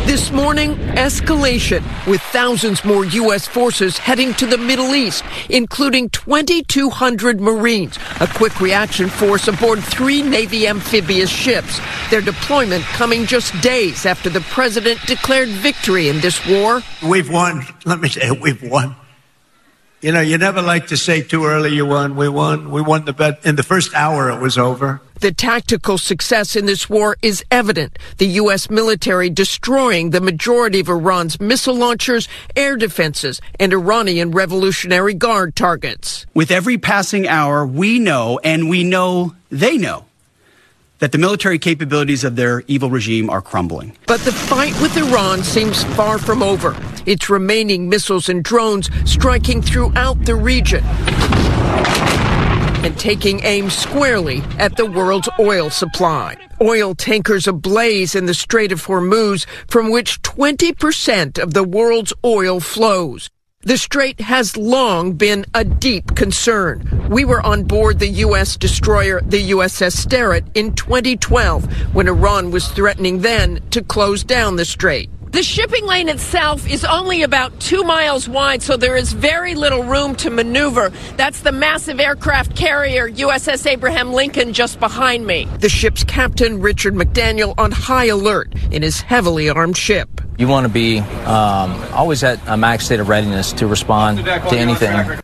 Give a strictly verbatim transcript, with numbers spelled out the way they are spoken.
This morning, escalation, with thousands more U S forces heading to the Middle East, including twenty-two hundred Marines, a quick reaction force aboard three Navy amphibious ships. Their deployment coming just days after the president declared victory in this war. We've won. Let me say, we've won. You know, you never like to say too early you won. We won. We won the bet. In the first hour, it was over. The tactical success in this war is evident. The U S military destroying the majority of Iran's missile launchers, air defenses, and Iranian Revolutionary Guard targets. With every passing hour, we know, and we know they know, that the military capabilities of their evil regime are crumbling. But the fight with Iran seems far from over. Its remaining missiles and drones striking throughout the region and taking aim squarely at the world's oil supply. Oil tankers ablaze in the Strait of Hormuz, from which twenty percent of the world's oil flows. The strait has long been a deep concern. We were on board the U S destroyer, the U S S Sterett, in twenty twelve, when Iran was threatening then to close down the strait. The shipping lane itself is only about two miles wide, so there is very little room to maneuver. That's the massive aircraft carrier U S S Abraham Lincoln just behind me. The ship's captain, Richard McDaniel, on high alert in his heavily armed ship. You want to be um, always at a max state of readiness to respond to anything.